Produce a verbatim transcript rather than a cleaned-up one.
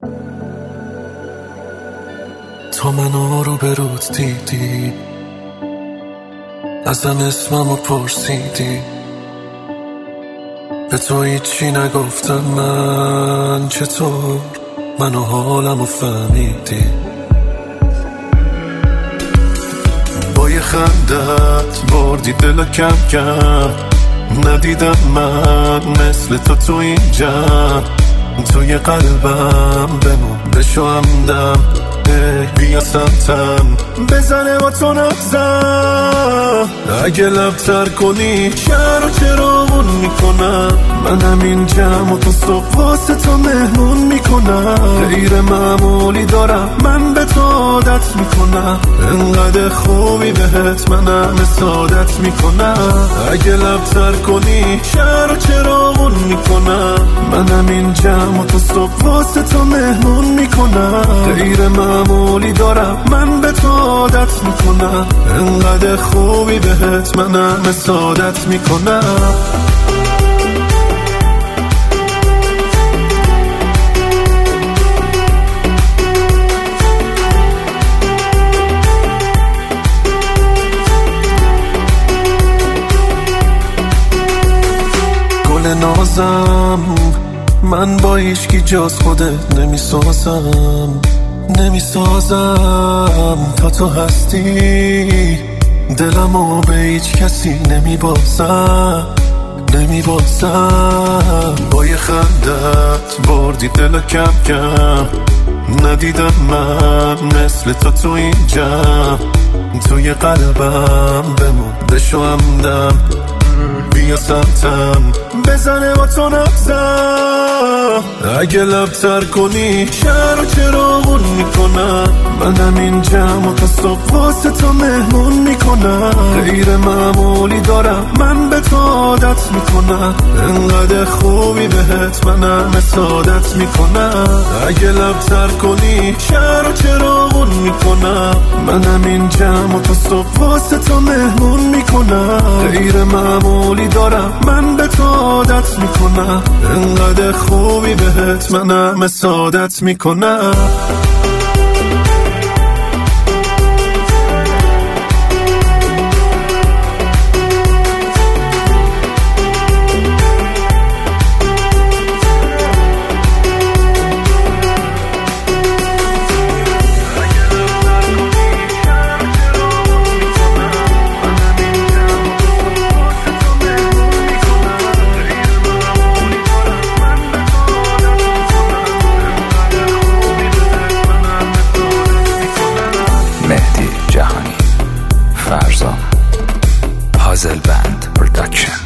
تا منو رو برود دیدی، ازم اسممو پرسیدی، به تو هیچی نگفتم من، چطور منو حالمو فهمیدی؟ با یه خندت بردی دلو کم کم، ندیدم من مثل تو تو این جمع، توی قلبم بمون بشو همدم، بیا سمتم بزنه با تو نبزم، اگه لبتر کنی شهر و چراغون میکنم، منم این جمع و تو صبح واسه تو مهمون میکنم، غیر معمولی دارم من به تو عادت میکنم، انقدر خوبی بهت منم سعادت میکنم، اگه لبتر کنی شهر و چراغون میکنم، منم این جمع و تو صبح واسه تو مهمون میکنم، غیر معمولی دارم من به تو عادت میکنم، انقدر خوبی بهت منم سعادت میکنم. گل نازم من با هیچکی جز خودت نمیسازم، نمیسازم تا تو هستی، دلمو به هیچ کسی نمیبازم، نمیبازم. با یه خندت بردی دلو کم کم، ندیدم من مثل تو تو این جمع، توی قلبم بمون بشو همدم، بیا سمتم بزنه با تو نبزم، اگه لبتر کنی شهر و چراغون میکنم، منم این جمع و تا صبح واسه تو مهمون میکنم، غیر معمولی دارم من به تو عادت میکنم، انقدر خوبی بهت منم سعادت میکنم، اگه لبتر کنی شهر و چراغون میکنم، منم این جمع و تا صبح واسه تو مهمون میکنم، غیر معمولی دارم من به تو عادت میکنم، انقدر خوبی بهت منم سعادت میکنم. مهدی جهانی، فرزان، پازل بند پروداکشن.